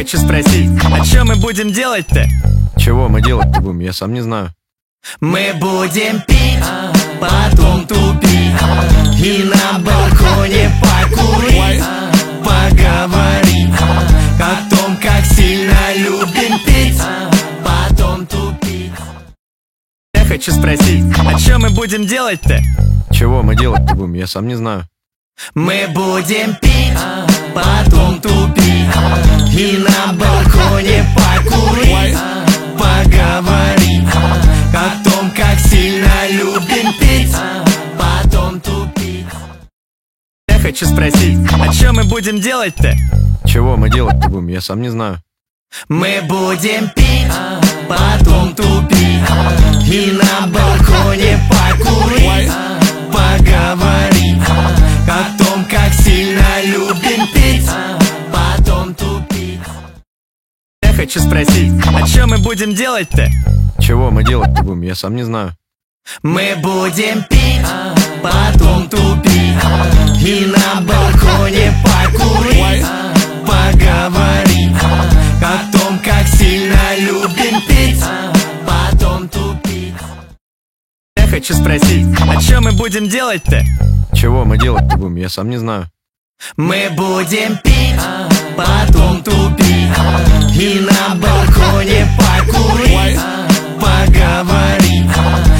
хочу спросить, а чё мы будем делать-то? Чего мы делать-то будем? Я сам не знаю. Мы будем пить, потом тупить и на балконе покурить, поговорить о том, как сильно любим пить, потом тупить. Я хочу спросить, а чё мы будем делать-то? Чего мы делать-то будем? Я сам не знаю. Мы будем пить, потом тупить и на балконе покурить, поговорить о том, как сильно любим пить, потом тупить. Я хочу спросить, а чё мы будем делать-то? Чего мы делать-то будем? Я сам не знаю. Мы будем пить, потом тупить и на балконе покурить, поговорить о том, как сильно любим пить, потом тупить. Я хочу спросить, а чё мы будем делать-то? Чего мы делать-то будем? Я сам не знаю. Мы будем пить, потом тупить и на балконе покурить, поговорить о том, как сильно любим пить, потом тупить. Я хочу спросить, а чё мы будем делать-то? Чего мы делать-то будем? Я сам не знаю. Мы будем пить, потом тупить и на балконе покурить, поговорить